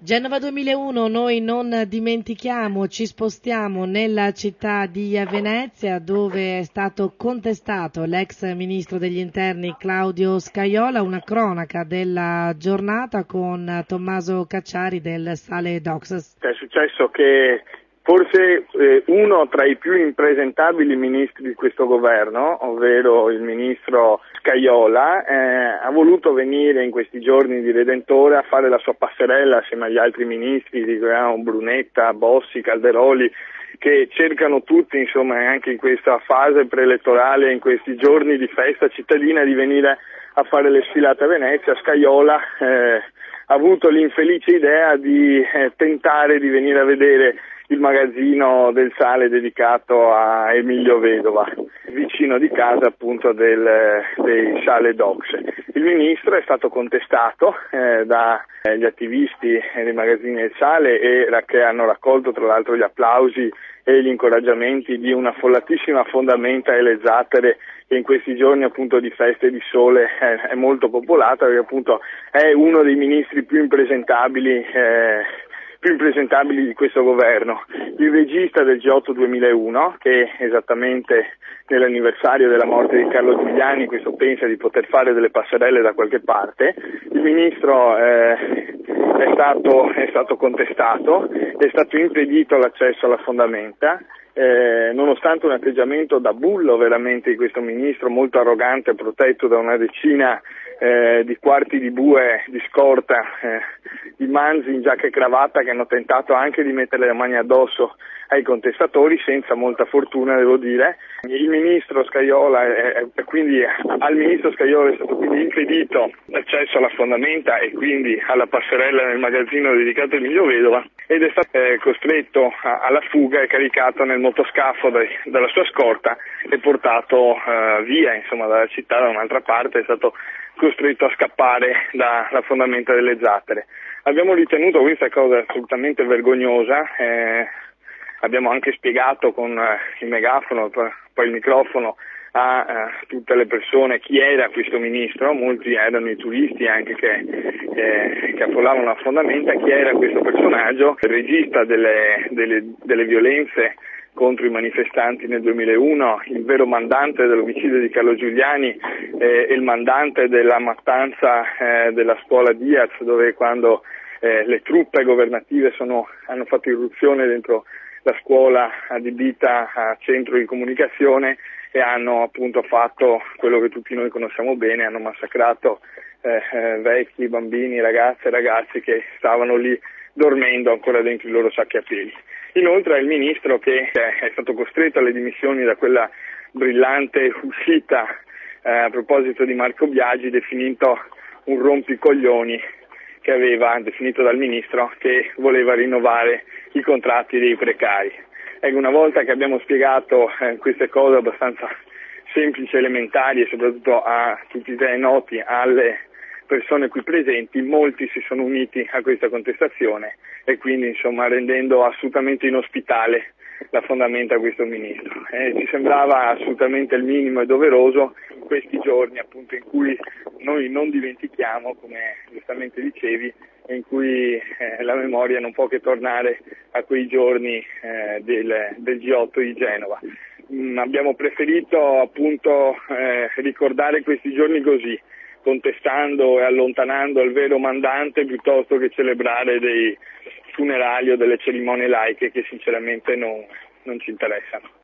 Genova 2001, noi non dimentichiamo, ci spostiamo nella città di Venezia dove è stato contestato l'ex ministro degli interni Claudio Scajola, una cronaca della giornata con Tommaso Cacciari del Sale Docs. È successo che forse uno tra i più impresentabili ministri di questo governo, ovvero il ministro Scajola, ha voluto venire in questi giorni di Redentore a fare la sua passerella assieme agli altri ministri, di Brunetta, Bossi, Calderoli, che cercano tutti, insomma, anche in questa fase preelettorale, in questi giorni di festa cittadina, di venire a fare le sfilate a Venezia. Scajola ha avuto l'infelice idea di tentare di venire a vedere il magazzino del sale dedicato a Emilio Vedova, vicino di casa appunto dei Sale Docs. Il ministro è stato contestato dagli attivisti dei magazzini del sale che hanno raccolto tra l'altro gli applausi e gli incoraggiamenti di una follatissima fondamenta e le zattere che in questi giorni appunto di feste di sole è molto popolata, perché appunto è uno dei ministri più impresentabili di questo governo. Il regista del G8 2001, che esattamente nell'anniversario della morte di Carlo Giuliani, questo pensa di poter fare delle passerelle da qualche parte. Il ministro è stato contestato, è stato impedito l'accesso alla fondamenta, nonostante un atteggiamento da bullo veramente di questo ministro, molto arrogante, protetto da una decina di quarti di bue di scorta, di manzi in giacca e cravatta, che hanno tentato anche di mettere le mani addosso ai contestatori, senza molta fortuna devo dire. Il ministro Scajola al ministro Scajola è stato quindi impedito l'accesso alla fondamenta e quindi alla passerella nel magazzino dedicato a Emilio Vedova, ed è stato costretto alla fuga e caricato nel motoscafo dalla sua scorta e portato via, insomma, dalla città da un'altra parte. È stato costretto a scappare dalla fondamenta delle zattere. Abbiamo ritenuto questa cosa assolutamente vergognosa, abbiamo anche spiegato con il megafono, poi il microfono, a tutte le persone chi era questo ministro. Molti erano i turisti anche che affollavano la fondamenta, chi era questo personaggio, il regista delle violenze contro i manifestanti nel 2001, il vero mandante dell'omicidio di Carlo Giuliani e il mandante della mattanza della scuola Diaz, dove quando le truppe governative hanno fatto irruzione dentro la scuola adibita a centro di comunicazione e hanno appunto fatto quello che tutti noi conosciamo bene, hanno massacrato vecchi, bambini, ragazze e ragazzi che stavano lì dormendo ancora dentro i loro sacchi a peli. Inoltre è il ministro che è stato costretto alle dimissioni da quella brillante uscita a proposito di Marco Biagi, definito un rompicoglioni, che aveva definito dal ministro che voleva rinnovare i contratti dei precari. Ecco, una volta che abbiamo spiegato queste cose abbastanza semplici, elementari e soprattutto a tutti i tre noti alle persone qui presenti, molti si sono uniti a questa contestazione e quindi insomma rendendo assolutamente inospitale la fondamenta a questo ministro. Ci sembrava assolutamente il minimo e doveroso in questi giorni appunto in cui noi non dimentichiamo, come giustamente dicevi, in cui la memoria non può che tornare a quei giorni del G8 di Genova. Abbiamo preferito appunto ricordare questi giorni così, contestando e allontanando il vero mandante, piuttosto che celebrare dei funerali o delle cerimonie laiche che sinceramente non ci interessano.